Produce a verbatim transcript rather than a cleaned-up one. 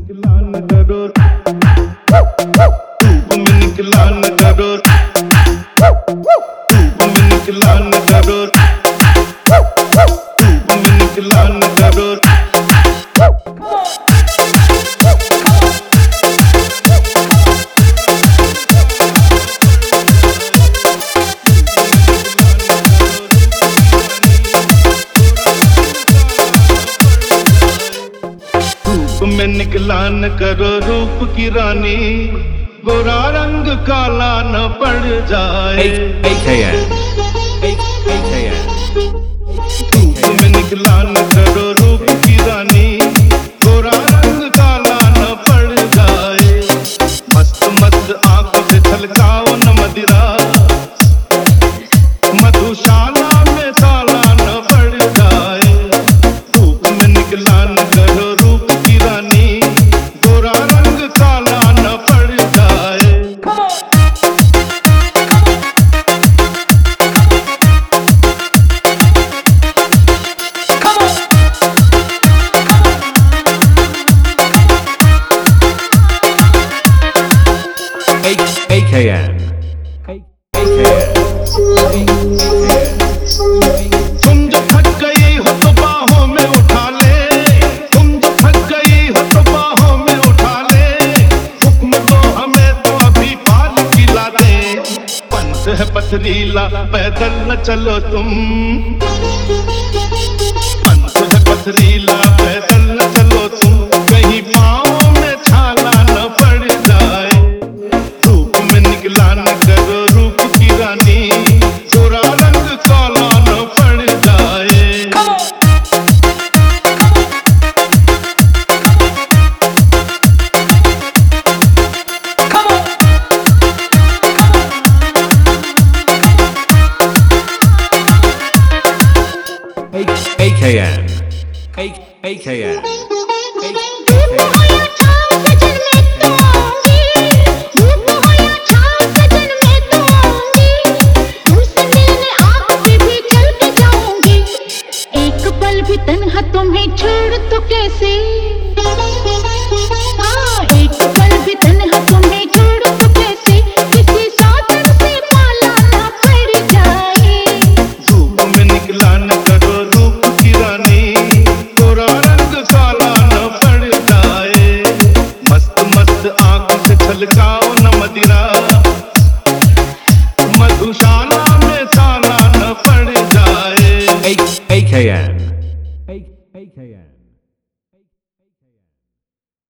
निकला न करो, धूप में निकला न करो, धूप में निकला न करो, धूप में निकला न करो। में निकला न करो रूप की रानी, गोरा रंग काला न पड़ जाए। धूप में निकला न करो रूप की रानी, गोरा रंग काला न पड़ जाए। मस्त मस्त आंखों से छलकाओ न मदिरा, मधुशाला में ताला न पड़ जाए। धूप में निकला न करो गोरा रंग काला न पड़ जाए। A K N तुम जो थक गई हो तो बाहों में उठा ले, तुम जो थक गई हो तो बाहों में उठा ले। हुक्म दो हमें तो अभी पाल खिला दे। पंथ है पथरीला पैदल न चलो तुम, पंथ है पथरीला पैदल न चलो तुम, कहीं पाँव में छाला न पड़ जाए। धूप में निकला न करो रूप की रानी, गोरा रंग काला न पड़ जाए। A K N A K N तन्हा तुम्हें छोड़ तो कैसे, हाँ एक पल भी तन्हा तुम्हें छोड़ तो कैसे, किसी साधन से पाला ना पड़ जाए। धूप में निकला न करो रूप की रानी, गोरा रंग काला न पड़ जाए। मस्त मस्त आंखों से छलकाओ न मदिरा, मधुशाला में ताला न पड़ जाए। A K N A K N